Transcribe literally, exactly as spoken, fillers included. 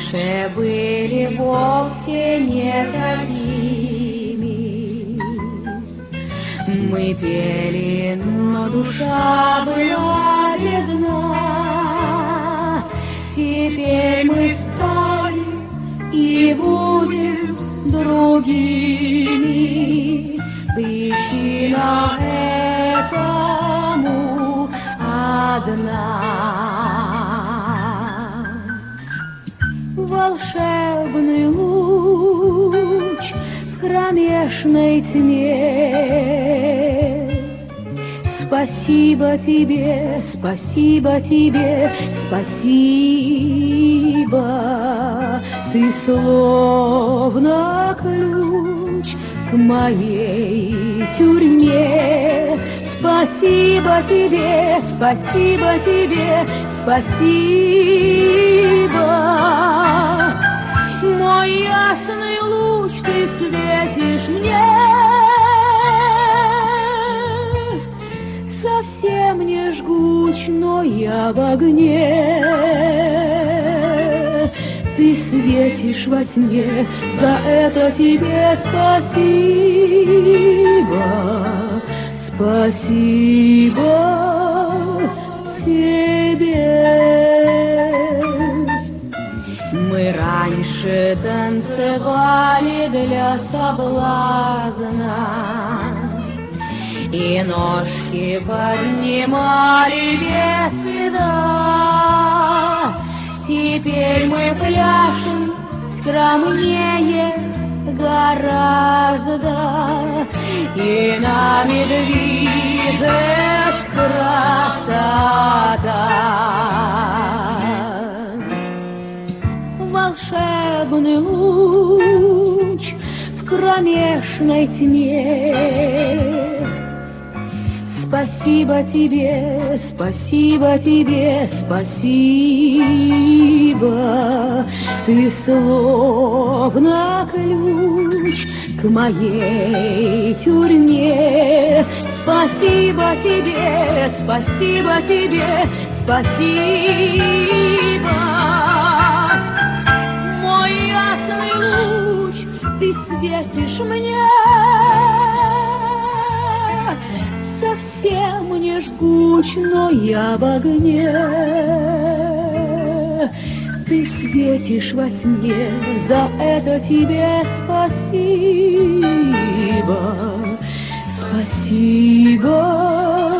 раньше были вовсе не такими. Мы пели, но душа была бедна. Теперь мы стали и будем другими. Причина этому одна. Волшебный луч в кромешной тьме. Спасибо тебе, спасибо тебе, спасибо. Ты словно ключ к моей тюрьме. Спасибо тебе, спасибо тебе, спасибо. Мой ясный луч, ты светишь мне. Совсем не жгуч, но я в огне. Ты светишь во тьме, за это тебе спасибо. Спасибо тебе. Мы раньше танцевали для соблазна и ножки поднимали без стыда. Теперь мы пляшем скромнее гораздо, и нами движет красота. Волшебный луч в кромешной тьме. Спасибо тебе, спасибо тебе, спасибо. Ты словно ключ к моей тюрьме. Спасибо тебе, спасибо тебе, спасибо. Мой ясный луч, ты светишь мне. Совсем не жгуч, но я в огне. Ты светишь во тьме, за это тебе спасибо. Спасибо